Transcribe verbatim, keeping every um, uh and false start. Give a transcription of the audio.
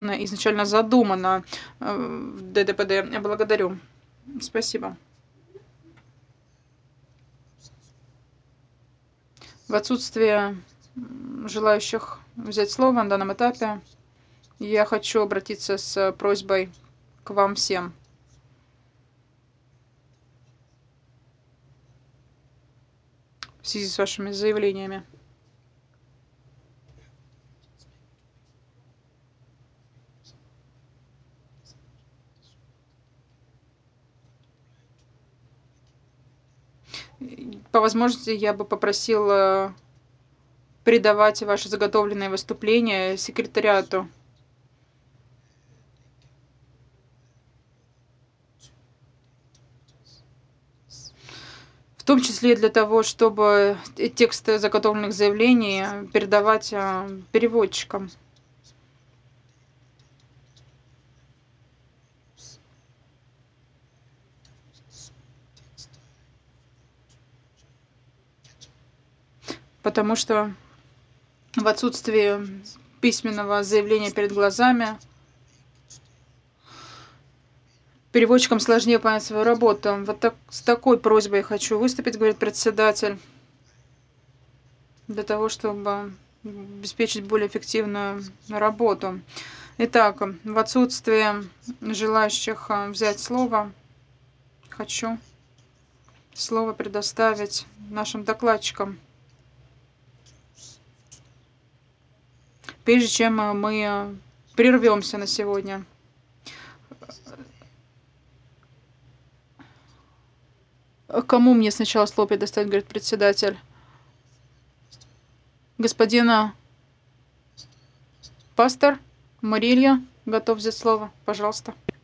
изначально задумано э, в Д Д П Д. Благодарю. Спасибо. В отсутствие желающих взять слово на данном этапе, я хочу обратиться с просьбой к вам всем. В связи с вашими заявлениями. По возможности, я бы попросила передавать ваши заготовленные выступления секретариату. В том числе для того, чтобы тексты заготовленных заявлений передавать переводчикам. Потому что в отсутствие письменного заявления перед глазами переводчикам сложнее понять свою работу. Вот так, с такой просьбой я хочу выступить, говорит председатель, для того, чтобы обеспечить более эффективную работу. Итак, в отсутствие желающих взять слово, хочу слово предоставить нашим докладчикам. Прежде чем мы прервемся на сегодня. Кому мне сначала слово предоставить, говорит председатель? Господина Пастор Марилья готов взять слово. Пожалуйста.